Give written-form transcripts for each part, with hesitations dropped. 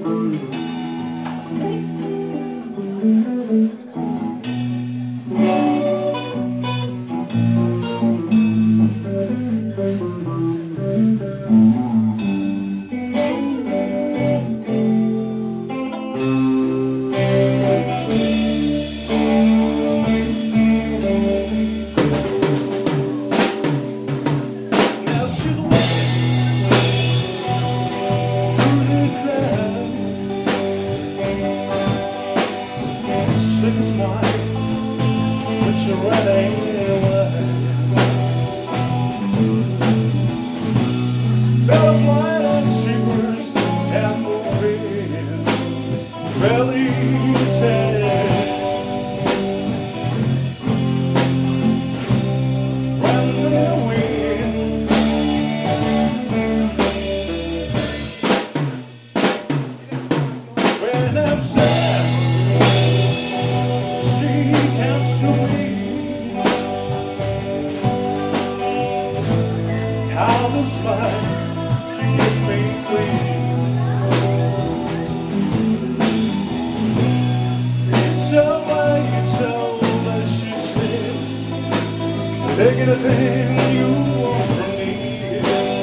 Taking a thing you want from me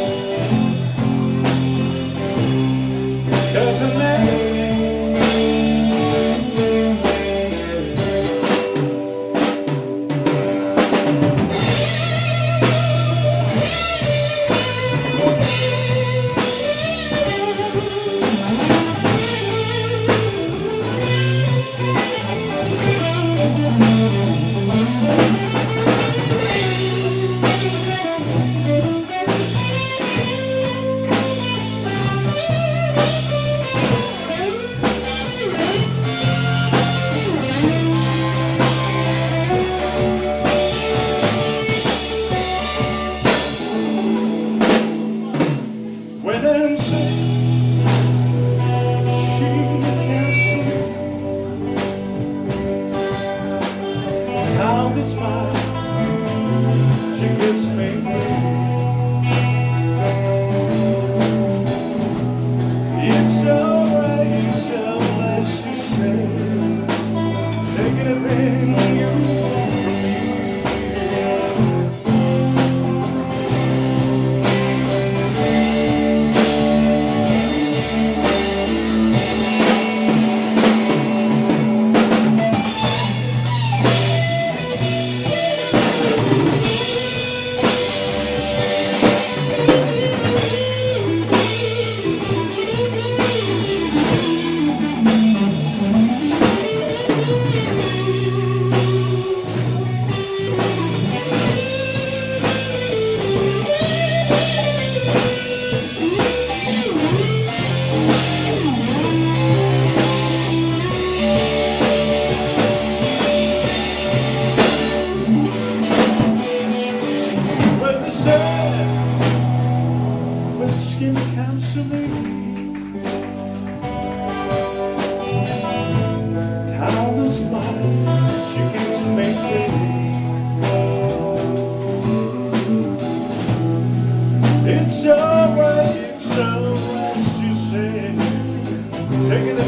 doesn't matter. When I'm sick, she can't sleep. How the smile she gives me. It's alright, she said. Taking a thing you want from me. When skin comes to me, how the smile she gives me. It's alright, she said. Take it